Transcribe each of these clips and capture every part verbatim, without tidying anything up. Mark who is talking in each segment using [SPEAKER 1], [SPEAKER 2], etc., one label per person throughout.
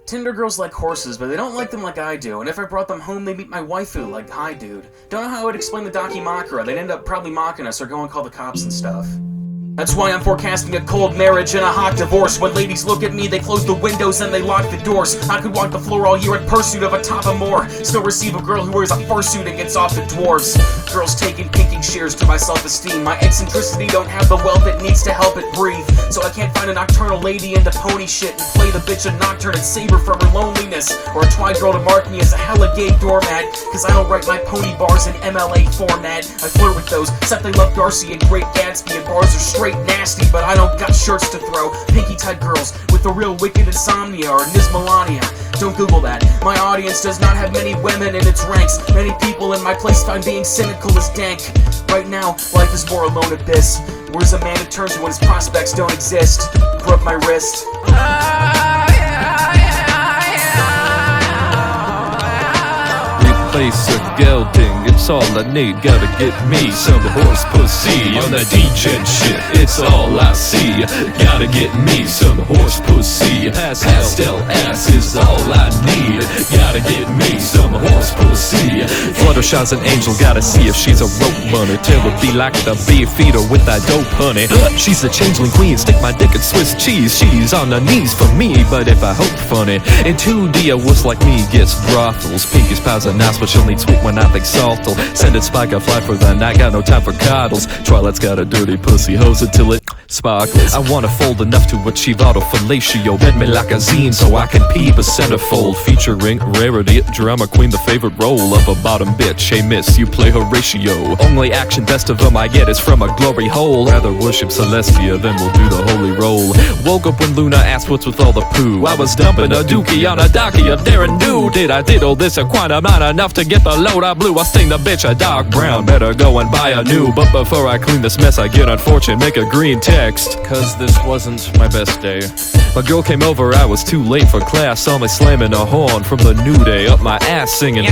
[SPEAKER 1] Tinder girls like horses, but they don't like them like I do, and if I brought them home, they'd meet my waifu like, hi dude. Don't know how I would explain the Dakimakura, they'd end up probably mocking us or go and call the cops and stuff. That's why I'm forecasting a cold marriage and a hot divorce. When ladies look at me, they close the windows and they lock the doors. I could walk the floor all year in pursuit of a top of more. Still receive a girl who wears a fursuit and gets off the dwarves. Girls taking kicking shears to my self-esteem. My eccentricity don't have the wealth it needs to help it breathe. So I can't find a nocturnal lady into pony shit and play the bitch a nocturne and save her from her loneliness. Or a twine girl to mark me as a hella gay doormat. Cause I don't write my pony bars in M L A format. I flirt with those, except they love Darcy and Great Gatsby, and bars are straight nasty, but I don't got shirts to throw. Pinky-tight girls with the real wicked insomnia or Nismelania. Don't Google that. My audience does not have many women in its ranks. Many people in my place find being cynical as dank. Right now, life is more a lone abyss. Where's a man who turns to when his prospects don't exist? Broke my wrist.
[SPEAKER 2] Replace a gelding, it's all I need. Gotta get me some horse pussy. On that degen shit, it's all I see. Gotta get me some horse pussy. Pastel ass is all I need. Gotta get me some horse pussy. Fluttershy's an angel, gotta see if she's a rope bunny. Till it be like the beef feeder with that dope honey. She's the changeling queen, stick my dick in Swiss cheese. She's on her knees for me, but if I hope funny. In two D, a wuss like me gets brothels. Pinkies pals are nice, but she'll need sweet when I think salt'll. Send it spike, I fly for the night, got no time for coddles. Twilight's got a dirty pussy, hose it till it sparkles. I wanna fold enough to achieve autofellatio. Bend me like a zine so I can peep a centerfold. Featuring rarity, drama queen, the favorite role of a bottom bitch. Hey miss, you play Horatio. Only action best of them I get is from a glory hole. Rather worship Celestia, then we'll do the holy roll. Woke up when Luna asked what's with all the poo. I was dumping a dookie on a docky of daring do. Did I diddle this a quantum, not enough to get the load I blew. I sting the bitch a dark brown, better go and buy a new. But before I clean this mess I get unfortunate, make a green text. Cause this wasn't my best day. My girl came over, I was too late for class. Saw me slamming a horn from the new day up my ass singing.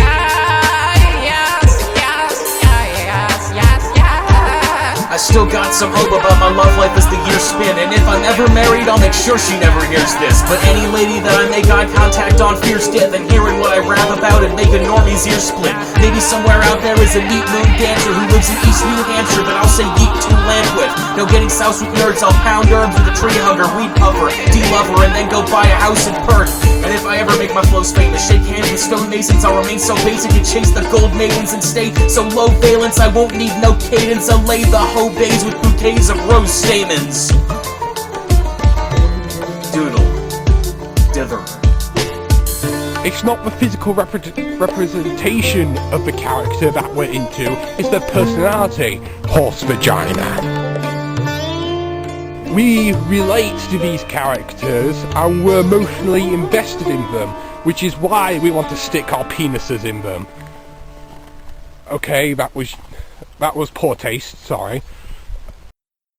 [SPEAKER 1] I still got some hope about my love life as the years spin. And if I'm ever married, I'll make sure she never hears this. But any lady that I make eye contact on fears death, and hearing what I rap about and make a normie's ear split. Maybe somewhere out there is a neat moon dancer who lives in East New Hampshire, but I'll say yeet to land with. No getting soused with nerds, I'll pound herbs with a tree hugger, weed puffer, de-lover, and then go buy a house in Perth. And if I ever make my flows famous, shake hands with stonemasons, I'll remain so basic and chase the gold maidens and stay so low valence I won't need no cadence. I'll lay the whole bays with bouquets of rose stamens. Doodle. Dither.
[SPEAKER 3] It's not the physical repre- representation of the character that we're into, it's their personality. Horse vagina. We relate to these characters and we're emotionally invested in them, which is why we want to stick our penises in them. Okay, that was that was poor taste, sorry.